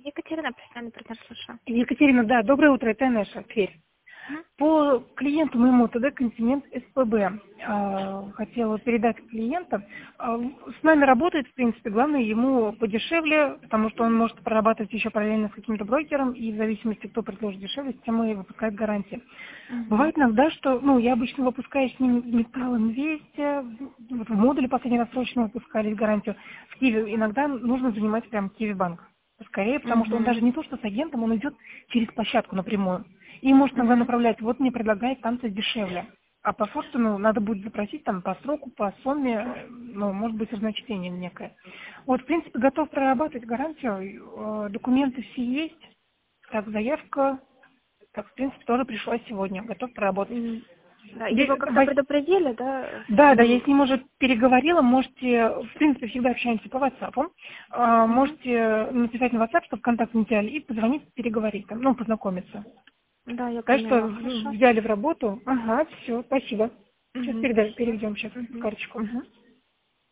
Екатерина, постоянный партнер, слушаю. Екатерина, да, доброе утро, это Неша, Тверь. По клиенту моему ТД «Континент СПБ» хотела передать клиента. С нами работает, в принципе, главное ему подешевле, потому что он может прорабатывать еще параллельно с каким-то брокером, и в зависимости, кто предложит дешевле, с тем и выпускает гарантии. Бывает иногда, что, я обычно выпускаю с ним металл инвестия, вот в модуле последний раз срочно выпускали гарантию. В Киеве иногда нужно занимать прям Киви банк. Скорее, потому что он даже не то, что с агентом, он идет через площадку напрямую. И может иногда направлять, вот мне предлагает там-то дешевле. А по факту, надо будет запросить там по сроку, по сумме, может быть, разночтение некое. Вот, в принципе, готов прорабатывать гарантию, документы все есть. Так, заявка, в принципе, тоже пришла сегодня, готов проработать. Да, его как-то предупредили, да? Да, я с ним уже переговорила, можете, в принципе, всегда общаемся по WhatsApp, можете написать на WhatsApp, что в контакт не взяли, и позвонить, переговорить, познакомиться. Да, я Так что поняла. Хорошо. взяли в работу. Ага, все, спасибо. Сейчас переведем сейчас карточку.